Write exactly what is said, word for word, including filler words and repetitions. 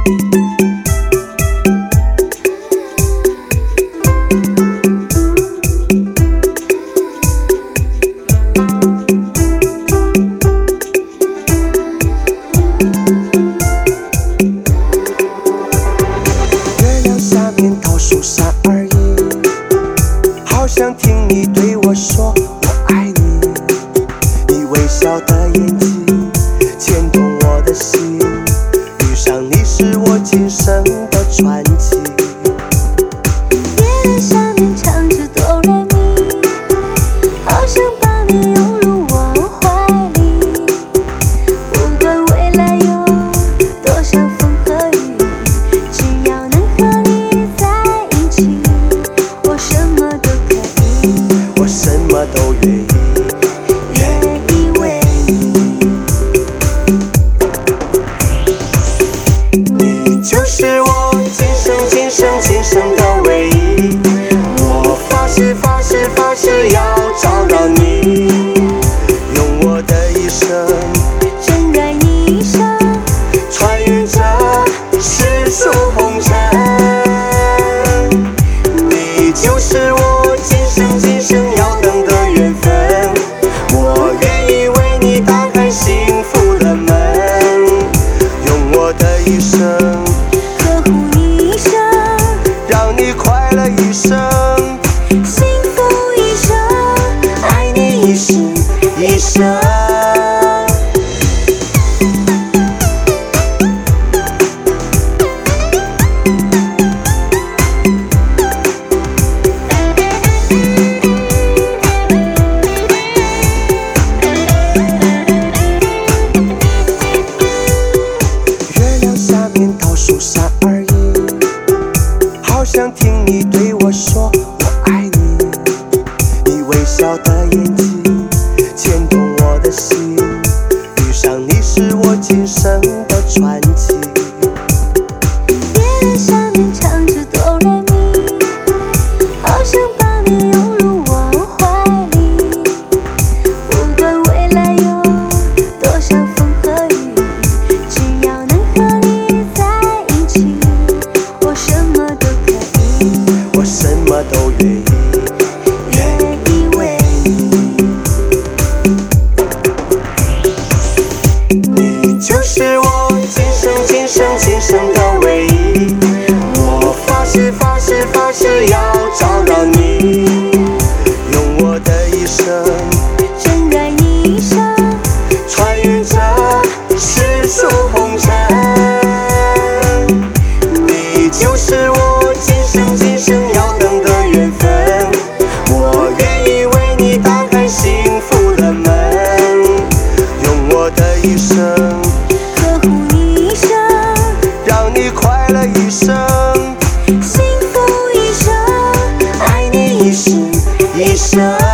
想听你对我说我爱你，你微笑的眼睛牵动我的心，遇上你是我今生的传奇。 月亮下面唱着哆来咪，好想把你拥入我怀里，不管未来有多少风和雨，只要能和你在一起，我什么都可以， 我什么都愿意， 愿意为你。 你就是我今生今生今生的唯一，我发誓发誓发誓要找到你，用我的一生真爱你一生， 穿越这世俗红尘。你就是我今生今生要等的缘分，我愿意为你打开幸福的门，用我的一生呵护你一生， 让你快乐一生， 幸福一生， 爱你一世一生。月亮下面倒数三二一，好想听你对我说我爱你，你微笑的眼睛牵动我的心，遇上你是我今生的传奇。 月亮下面唱着哆来咪，好想把你拥入我怀里，不管未来有多少风和雨，只要能和你在一起，我什么都可以， 我什么都愿意， 愿意为你。 你就是我今生今生今生的唯一，我发誓发誓发誓要找到你，用我的一生真爱你一生， 穿越这世俗红尘。你就是我今生今生要等的缘分，我愿意为你打开幸福的门，用我的一生呵护你一生， 让你快乐一生， 幸福一生， 爱你一世一生。